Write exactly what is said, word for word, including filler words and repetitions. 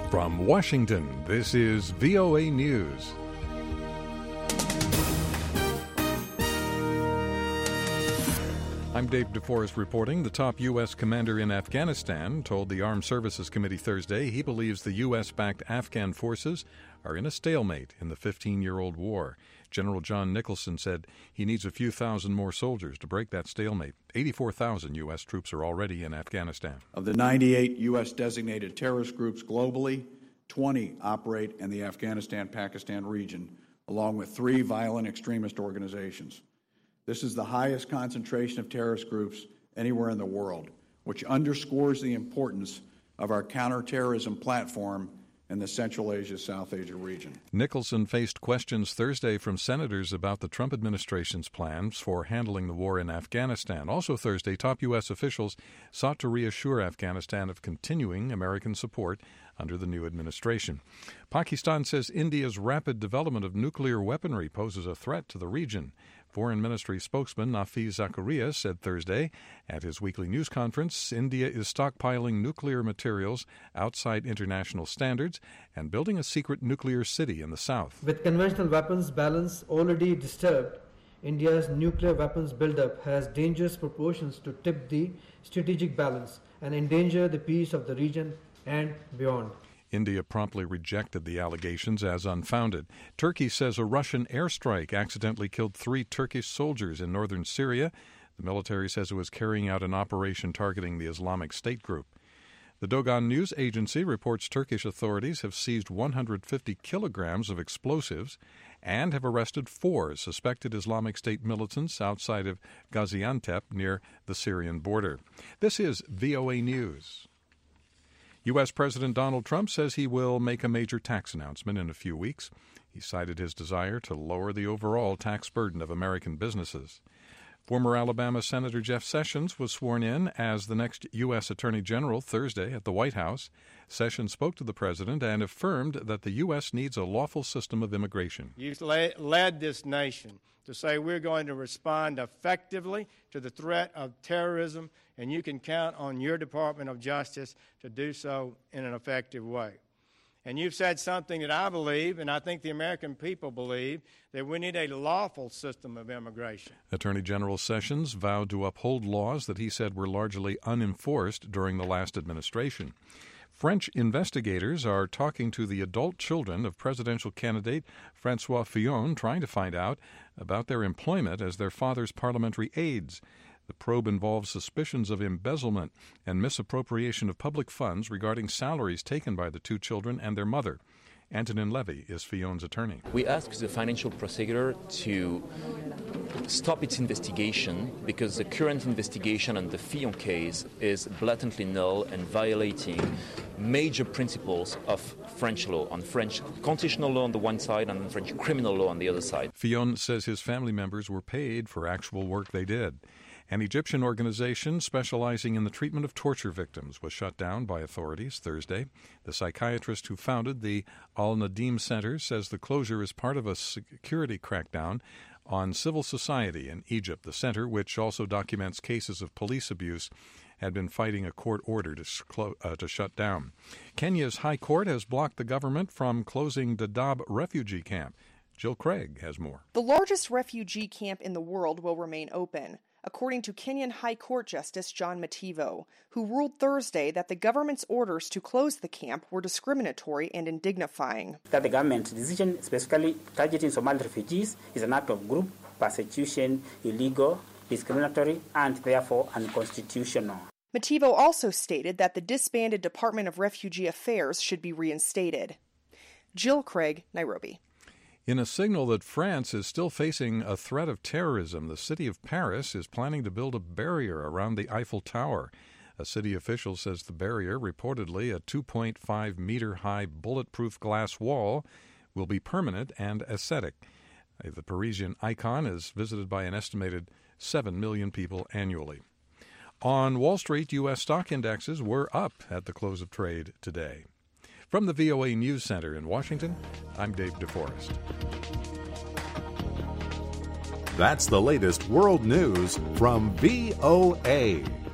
From Washington, this is V O A News. I'm Dave DeForest reporting. The top U S commander in Afghanistan told the Armed Services Committee Thursday he believes the U S-backed Afghan forces are in a stalemate in the fifteen-year-old war. General John Nicholson said he needs a few thousand more soldiers to break that stalemate. eighty-four thousand U S troops are already in Afghanistan. Of the ninety-eight U S designated terrorist groups globally, twenty operate in the Afghanistan-Pakistan region, along with three violent extremist organizations. This is the highest concentration of terrorist groups anywhere in the world, which underscores the importance of our counterterrorism platform in the Central Asia, South Asia region. Nicholson faced questions Thursday from senators about the Trump administration's plans for handling the war in Afghanistan. Also Thursday, top U S officials sought to reassure Afghanistan of continuing American support under the new administration. Pakistan says India's rapid development of nuclear weaponry poses a threat to the region. Foreign Ministry spokesman Nafiz Zakaria said Thursday at his weekly news conference, India is stockpiling nuclear materials outside international standards and building a secret nuclear city in the south. With conventional weapons balance already disturbed, India's nuclear weapons buildup has dangerous proportions to tip the strategic balance and endanger the peace of the region and beyond. India promptly rejected the allegations as unfounded. Turkey says a Russian airstrike accidentally killed three Turkish soldiers in northern Syria. The military says it was carrying out an operation targeting the Islamic State group. The Dogan News Agency reports Turkish authorities have seized one hundred fifty kilograms of explosives and have arrested four suspected Islamic State militants outside of Gaziantep near the Syrian border. This is V O A News. U S. President Donald Trump says he will make a major tax announcement in a few weeks. He cited his desire to lower the overall tax burden of American businesses. Former Alabama Senator Jeff Sessions was sworn in as the next U S. Attorney General Thursday at the White House. Sessions spoke to the president and affirmed that the U S needs a lawful system of immigration. You've led this nation to say we're going to respond effectively to the threat of terrorism, and you can count on your Department of Justice to do so in an effective way. And you've said something that I believe, and I think the American people believe, that we need a lawful system of immigration. Attorney General Sessions vowed to uphold laws that he said were largely unenforced during the last administration. French investigators are talking to the adult children of presidential candidate François Fillon, trying to find out about their employment as their father's parliamentary aides. The probe involves suspicions of embezzlement and misappropriation of public funds regarding salaries taken by the two children and their mother. Antonin Levy is Fillon's attorney. We asked the financial prosecutor to stop its investigation because the current investigation on the Fillon case is blatantly null and violating major principles of French law, on French constitutional law on the one side and French criminal law on the other side. Fillon says his family members were paid for actual work they did. An Egyptian organization specializing in the treatment of torture victims was shut down by authorities Thursday. The psychiatrist who founded the Al-Nadim Center says the closure is part of a security crackdown on civil society in Egypt. The center, which also documents cases of police abuse, had been fighting a court order to, clo- uh, to shut down. Kenya's High Court has blocked the government from closing Dadaab refugee camp. Jill Craig has more. The largest refugee camp in the world will remain open, according to Kenyan High Court Justice John Mativo, who ruled Thursday that the government's orders to close the camp were discriminatory and indignifying. That the government's decision specifically targeting Somali refugees is an act of group persecution, illegal, discriminatory, and therefore unconstitutional. Mativo also stated that the disbanded Department of Refugee Affairs should be reinstated. Jill Craig, Nairobi. In a signal that France is still facing a threat of terrorism, the city of Paris is planning to build a barrier around the Eiffel Tower. A city official says the barrier, reportedly a two point five meter high bulletproof glass wall, will be permanent and aesthetic. The Parisian icon is visited by an estimated seven million people annually. On Wall Street, U S stock indexes were up at the close of trade today. From the V O A News Center in Washington, I'm Dave DeForest. That's the latest world news from V O A.